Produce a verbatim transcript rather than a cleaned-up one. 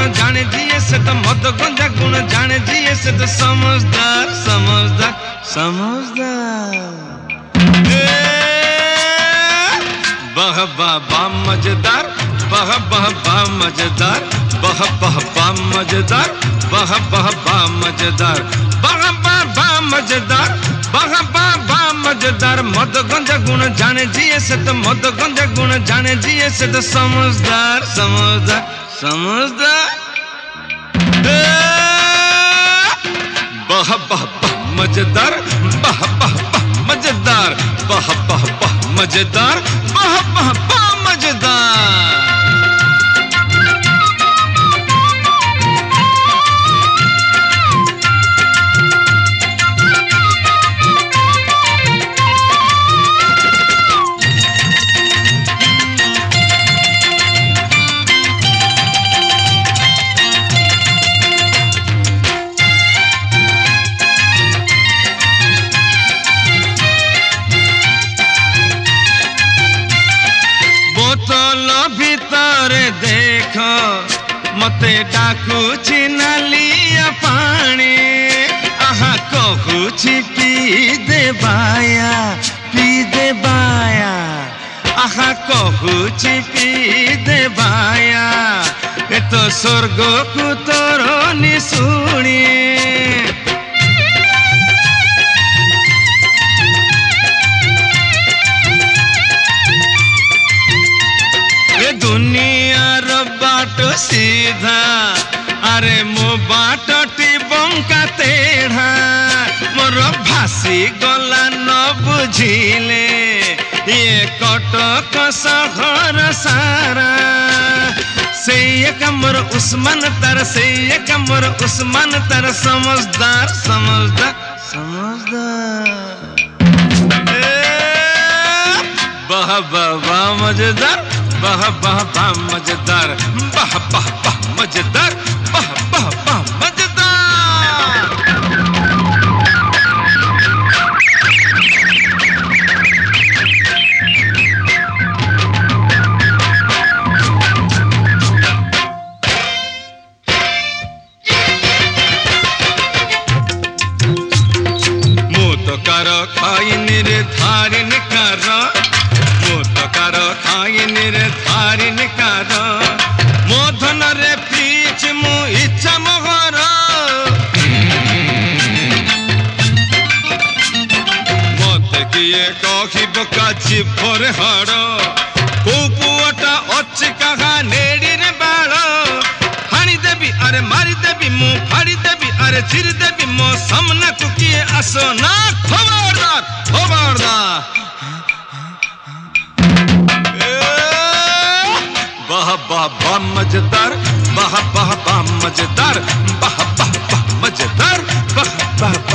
जाने जिए से तो मद गंजा गुण जाने जिए से तो समझदार समझदार समझदार बह बह बा मजेदार बह बह बा मजेदार बह बह बा मजेदार बह बह बा मजेदार बह बह बा मजेदार बह बह बा मजेदार मद गंजा गुण जाने जिए से तो मद गंजा गुण जाने जिए से तो समझदार समझदार समझदार बह बह बह मजेदार बह बह बह मजेदार बह बह बह मजेदार बह बह बह मजेदार देख मते डाकुछि नालिया पानी आहा कहूछि पी दे बाया पी दे बाया आहा कहूछि पी दे बाया ए तो स्वर्ग को तोर निशुणी दुनियार बाट सीधा अरे मो बाटटी बंका तेढ़ा मोर भासी गला न बुझिले ये कटक सहर सारा से मोर उस्मान तार से मोर उस्मान तार समझदार समझदार समझदार बह बह मजेदार बह बह बह मजेदार बह बह बह मजेदार बह बह बह मजेदार मुँह तो कार खाइनी रे धारिन कार कार खाइन रे धारिन कार मोधन रे पीछ मु इच्छा मोहर मत किए कहिब काची भोर हड़ को पुअटा अच्छी कहा नेड़ी रे बाड़ हाणी देवी अरे मारी देवी मु फाड़ी देवी अरे चिर देवी मो सामना को किए आसो ना खबरदार खबरदार बह बह बह मजेदार बह बह बह मजेदार बह बह बह मजेदार बह बह